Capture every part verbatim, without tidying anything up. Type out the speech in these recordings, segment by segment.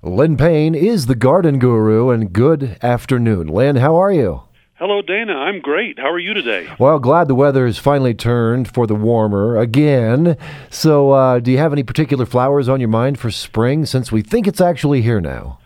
Len Payne is the garden guru, and good afternoon. Len, how are you? Hello, Dana. I'm great. How are you today? Well, glad the weather has finally turned for the warmer again. So, uh, do you have any particular flowers on your mind for spring, since we think it's actually here now?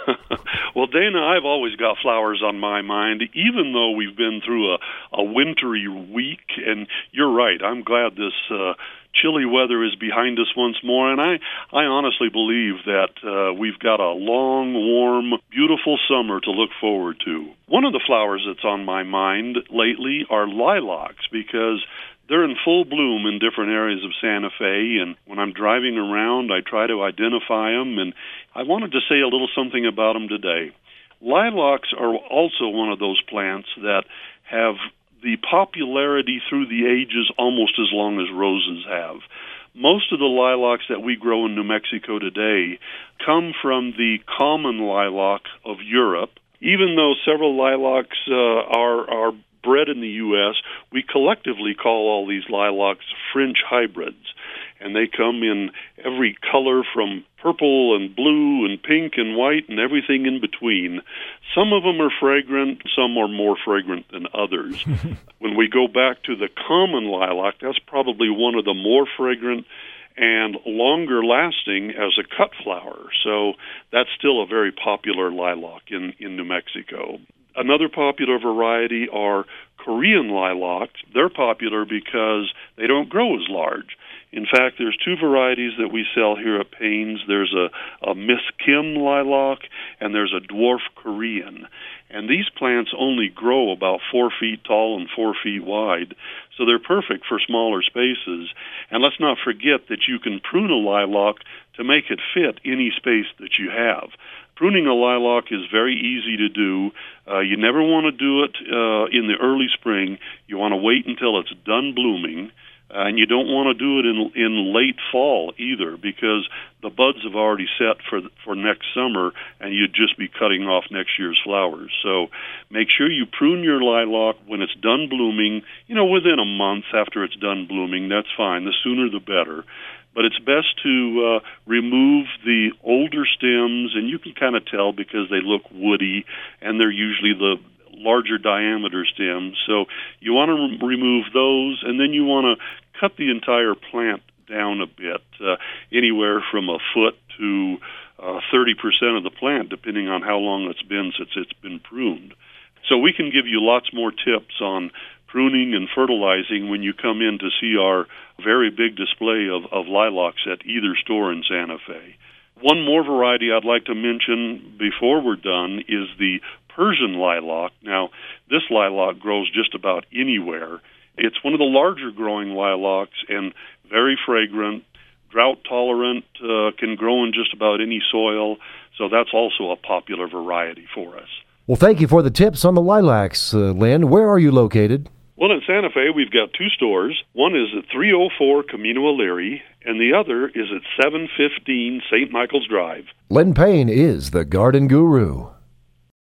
Well, Dana, I've always got flowers on my mind, even though we've been through a, a wintry week. And you're right. I'm glad this uh, chilly weather is behind us once more. And I, I honestly believe that uh, we've got a long, warm, beautiful summer to look forward to. One of the flowers that's on my mind lately are lilacs, because they're in full bloom in different areas of Santa Fe, and when I'm driving around, I try to identify them, and I wanted to say a little something about them today. Lilacs are also one of those plants that have the popularity through the ages almost as long as roses have. Most of the lilacs that we grow in New Mexico today come from the common lilac of Europe. Even though several lilacs uh, are are bred in the U S, we collectively call all these lilacs French hybrids, and they come in every color from purple and blue and pink and white and everything in between. Some of them are fragrant, some are more fragrant than others. When we go back to the common lilac, that's probably one of the more fragrant and longer lasting as a cut flower. So that's still a very popular lilac in, in New Mexico. Another popular variety are Korean lilacs. They're popular because they don't grow as large. In fact, there's two varieties that we sell here at Payne's. There's a, a Miss Kim lilac, and there's a dwarf Korean. And these plants only grow about four feet tall and four feet wide, so they're perfect for smaller spaces. And let's not forget that you can prune a lilac to make it fit any space that you have. Pruning a lilac is very easy to do. Uh, you never want to do it uh, in the early spring. You want to wait until it's done blooming. Uh, and you don't want to do it in in late fall either, because the buds have already set for for next summer, and you'd just be cutting off next year's flowers. So make sure you prune your lilac when it's done blooming, you know, within a month after it's done blooming. That's fine. The sooner the better. But it's best to uh, remove the older stems, and you can kind of tell because they look woody, and they're usually the larger diameter stems. So you want to re- remove those, and then you want to cut the entire plant down a bit, uh, anywhere from a foot to uh, thirty percent of the plant, depending on how long it's been since it's been pruned. So we can give you lots more tips on pruning and fertilizing when you come in to see our very big display of, of lilacs at either store in Santa Fe. One more variety I'd like to mention before we're done is the Persian lilac. Now, this lilac grows just about anywhere. It's one of the larger growing lilacs and very fragrant, drought tolerant, uh, can grow in just about any soil, so that's also a popular variety for us. Well, thank you for the tips on the lilacs, uh, Len. Where are you located? Well, in Santa Fe, we've got two stores. One is at three oh four Camino O'Leary, and the other is at seven fifteen Saint Michael's Drive. Len Payne is the garden guru.